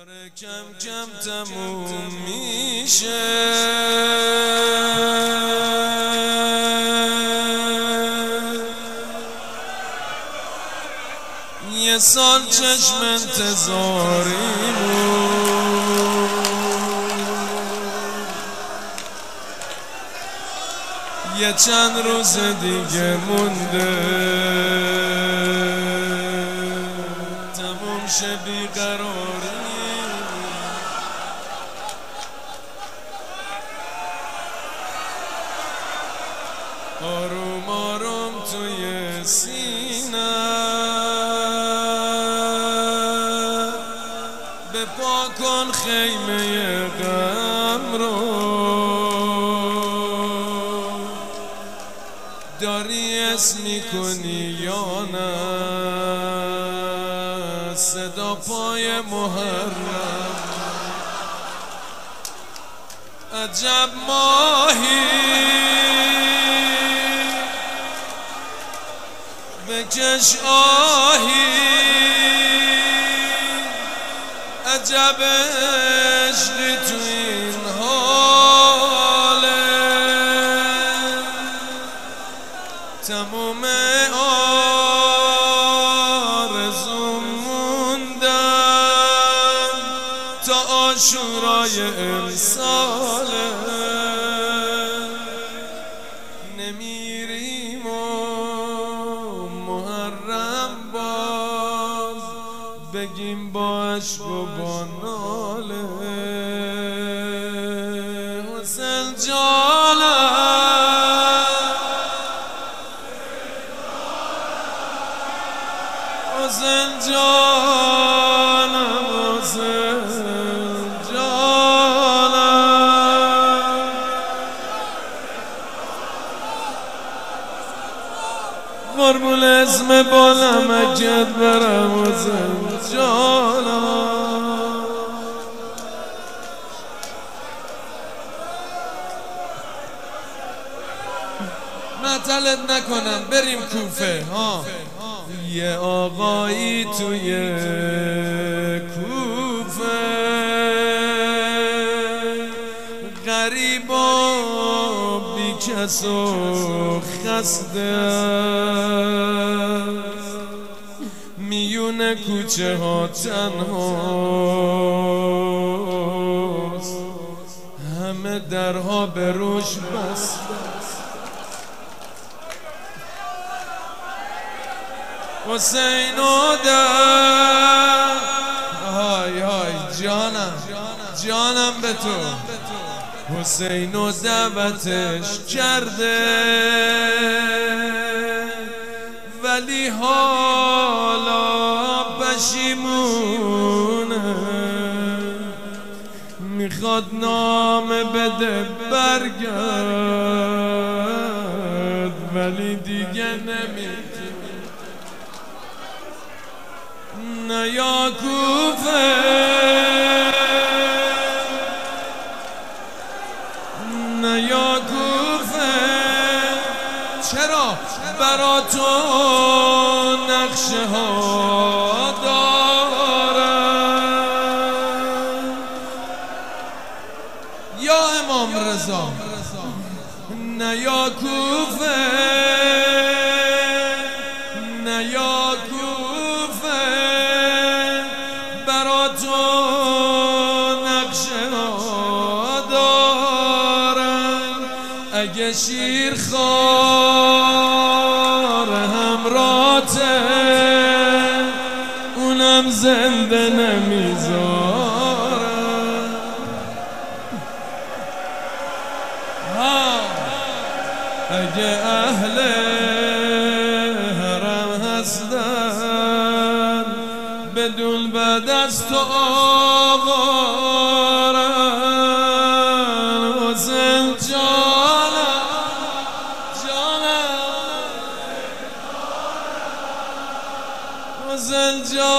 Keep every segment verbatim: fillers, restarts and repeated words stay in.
داره کم کم تموم میشه، یه سال چشم انتظاریمون، یه چند روز دیگه مونده تموم شه بیقراری. آروم آروم توی سینه بپا کن خیمه غم رو، داری اسم میکنی یا نه صدا پای محرم. عجب ماهی بکش آهی، عجب عشقی تو این حاله، تموم آرزوم موندن تا عاشورای امساله، نمیریم و محرم باز بگیم با عشق و با ناله. حسین جانم، حسین جانم، حسین جانم، قربون اسم بالمکت برم حسین جانم. معطلت نکنم بریم کوفه ها. یه آقایی توی کوفه غریب و بی کس و خسته، میون کوچه ها تنهاست، همه درها به روش بسته. حسین و در های های جانم جانم به تو، حسین و دعوتش کرده ولی حالا پشیمونه، میخواد نامه بده برگرد ولی دیگه نمیتونه. نه یا کوفه، نه یا کوفه، چرا برا تو نقشه ها دارم یا امام رضا. نه یا کوفه، نه یا کوفه، برا تو نقشه ها دارم. اگه شیرخوار همراته اونم زنده نمیذارم. ها اگه اهل حرم هستن بدون بعد از تو آوارن. حسین جانم جانم، حسین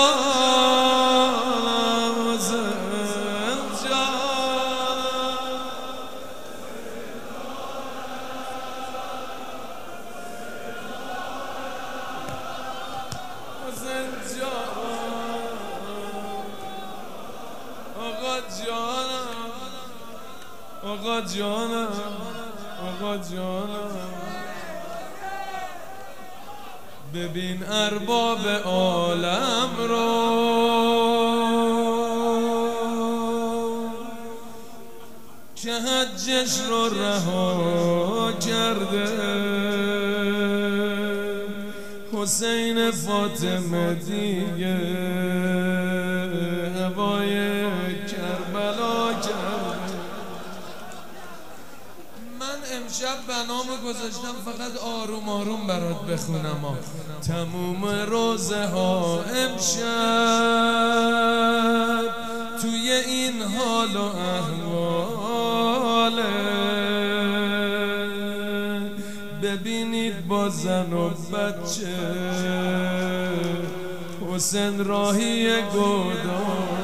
جانم، حسین جانم، حسین جانم. آقا جانم آقا جانم آقا جانم ببین ارباب عالم رو که حجش رو رها کرده حسین فاطمه دیگه هوای کربلا کرده. من امشب بنامو گذاشتم فقط آروم آروم برات بخونم ها. تموم روزه ها امشب توی این حال و احواله ببینید با زن و بچه حسین راهی گودان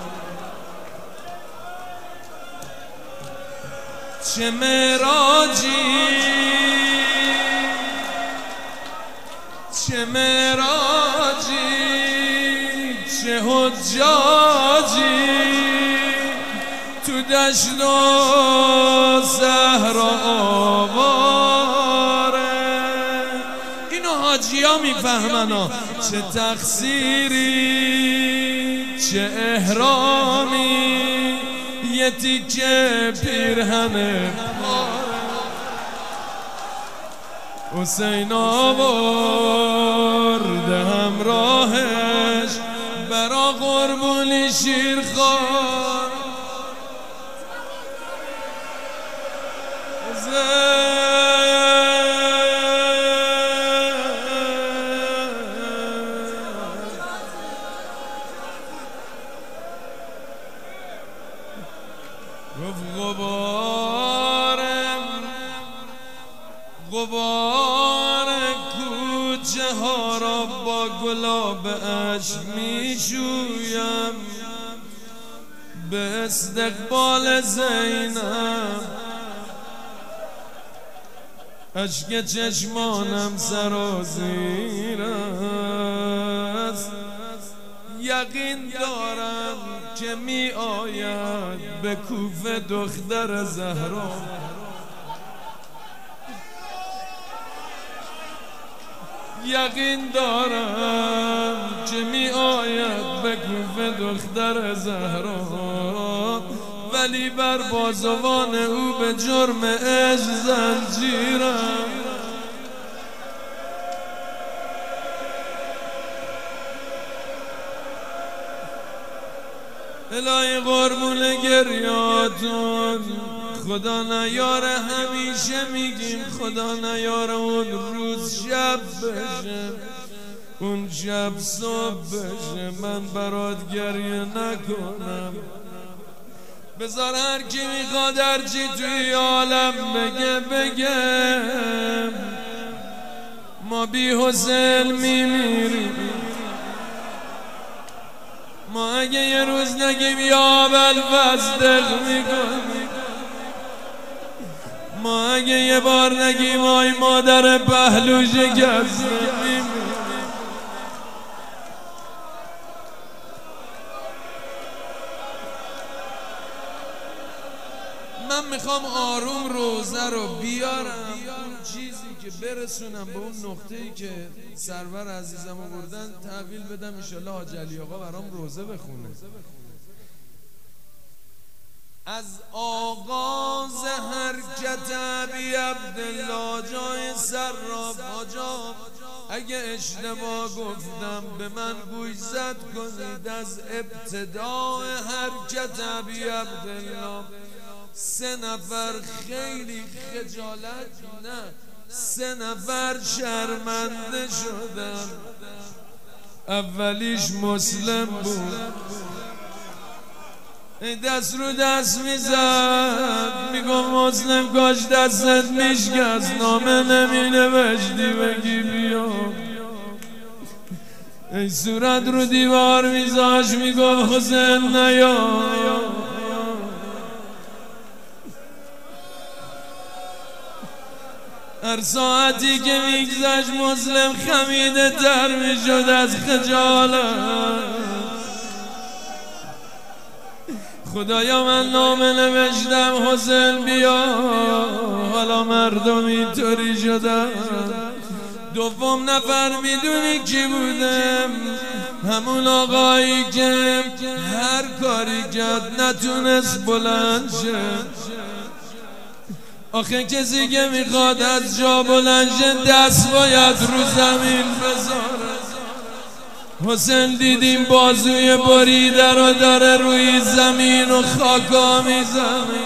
چه معراجی چه معراجی چه حجاجی تو دشت و صحرا آواره. اینو حاجی ها میفهمن ها. چه تقصیری چه احرامی یه تیکه پیرهن حسین آورده همراهش برا قربونی شیرخوار غبارم غبار کوچه ها را با گلاب اشک می شویم به استقبال زینب اشک چشمانم سرازیر است یقین دارم که می آید به کوفه دختر زهرا یقین دارم که می آید به کوفه دختر زهرا ولی بر بازوان او به جرم عشق زنجیرم الهی قربون گریاتون خدا نیاره همیشه میگیم خدا نیاره اون روز شب بشه اون شب صبح بشه من برات گریه نکنم بذار هر کی میخواد هرچی توی عالم بگه بگه ما بی حسین میمیریم ما اگه یه روز نگیم یا بلفصدق میکنیم ما اگه یه بار نگیم آی مادر پهلو شکسته میمیریم من میخوام آروم روزه رو بیارم اون چیزی که برسونم به اون نقطه‌ای که سرور عزیزم آوردن تحویل بدم انشالله حاج علی آقا برام روزه بخونه. از آغاز حرکت ابی عبدالله جای صراف حاجا اگه اشتباه گفتم به من گوش زد کنید. از ابتدای حرکت ابی عبدالله سه نفر خیلی خجالت نه سه نفر شرمنده شدن. اولیش مسلم بود دست رو دست میزد میگم مسلم کاش دستت میشکست نامه نمی نوشتی بگی بیا. ای صورت رو دیوار میذاش میگم حسین نیا. هر ساعتی که میگذشت مسلم خمیده تر میشد از خجالت. خدایا من نامه نوشتم حسین بیا، حالا مردم اینطوری شدن. دوم نفر میدونی کی بودم؟ همون آقایی که هر کاری کرد نتونست بلند شه. آخه کسی که میخواد از جا بلند شه دست باید رو زمین بذاره. حسین دیدیم بازوی بریده رو داره روی زمین و خاکا میزنه.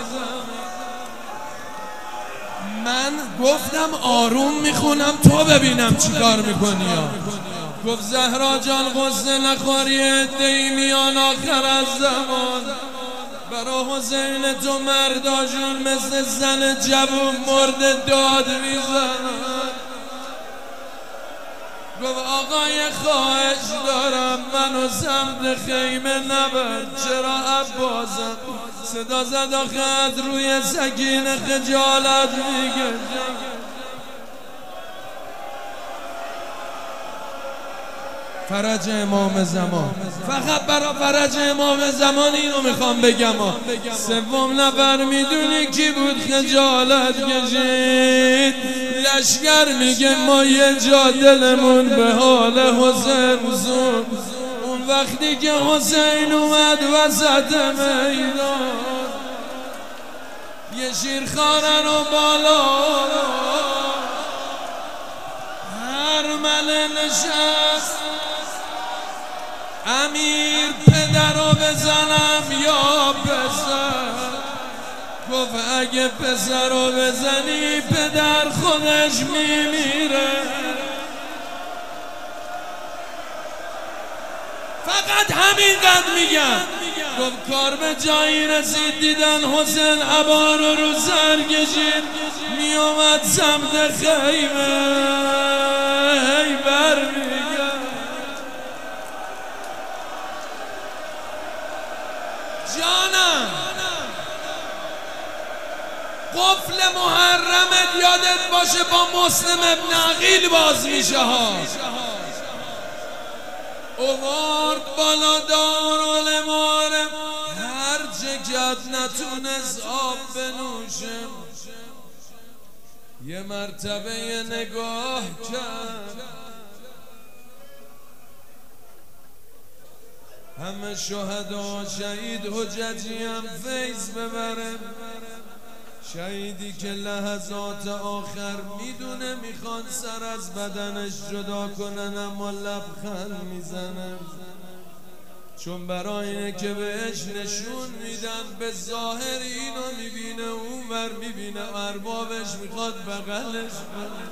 من گفتم آروم میخونم تو ببینم چی کار میکنی. گفت زهرا جان غصه نخوری، عده‌ای میان آخر از زمان برا حسین تو مرداشون مثل زن جوون مرده داد میزنن. گفت آقای خواهش دارم منو سمت خیمه نبر. چرا عباسم؟ صدا زد آخه روی سکینه خجالت میگه. فرج امام زمان، فقط برا فرج امام زمان اینو میخوام بگم. سوم نفر میدونی کی بود خجالت کشید؟ لشگر میگه ما یه جا دلمون به حال حسین زون. اون وقتی که حسین اومد وسط میدان، یه شیرخواره رو بالا هر مله نشست. امیر پدر رو بزنم یا پسر؟ گفت اگه پسر رو بزنی پدر خودش میمیره. فقط همینقدر میگم. گفت کار به جایی رسید دیدن حسین عبا رو رو سر کشید میومد سمت خیمه. هی برمیگه جانم قفل محرمت یادت باشه با مسلم ابن عقیل باز میشه ها. اوارد بالا دارالمارم هر جگت نتونست آب بنوشم. یه مرتبه نگاه کرد همه شهدا شهید حججی هم فیض ببرم. شهیدی که لحظات آخر میدونه میخوان سر از بدنش جدا کنن اما لبخند میزنه، چون برای اینه که بهش نشون میدن به ظاهر اینو میبینه اون ور میبینه اربابش میخواد بغلش کنه.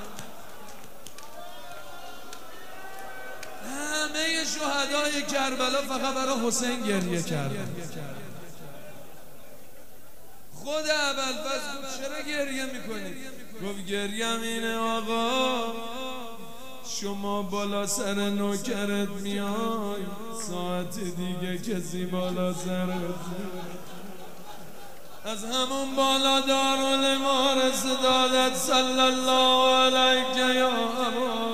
همه شهدای کربلا فقط برای حسین گریه کردن. خود ابوالفضل چرا گریه میکنی؟ گفت گریم اینه آقا شما بالا سر نوکرت میای، ساعت دیگه کسی بالا سرت. از همون بالا دارالمار صدادت صلی الله علیه یا ابا